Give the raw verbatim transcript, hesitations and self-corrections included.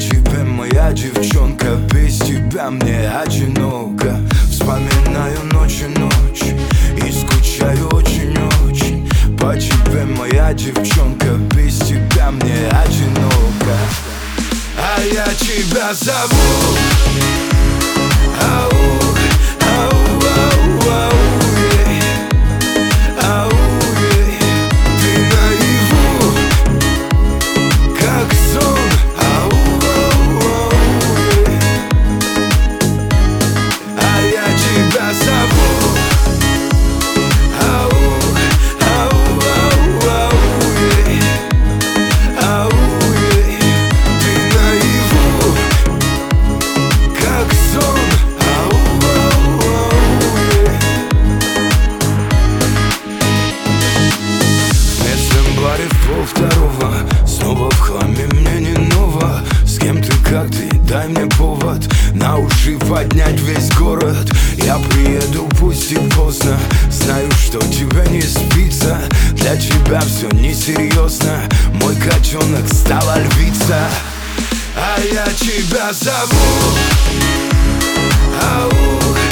тебе, моя девчонка, без тебя мне одиноко. Вспоминаю ночь и ночь и скучаю очень-очень по тебе, моя девчонка, без тебя мне одиноко. А я тебя зову. Ау, ау, ау, ау, ей. Ау, ей. Ты наяву, как сон. Ау, ау, ау, ей. А я тебя зову. Ау, ау, ау, ау, ей. Ау, ей. Ты наяву, как сон. Ау, ау, ау, ей. В местном баре в полвторого, снова в хламе, мне не ново. С кем ты, как ты, дай мне повод на уши поднять весь город. Я приеду, пусть и поздно, знаю, что тебе не спится. Для тебя все несерьезно, мой котенок стала львица. А я тебя зову. Ау.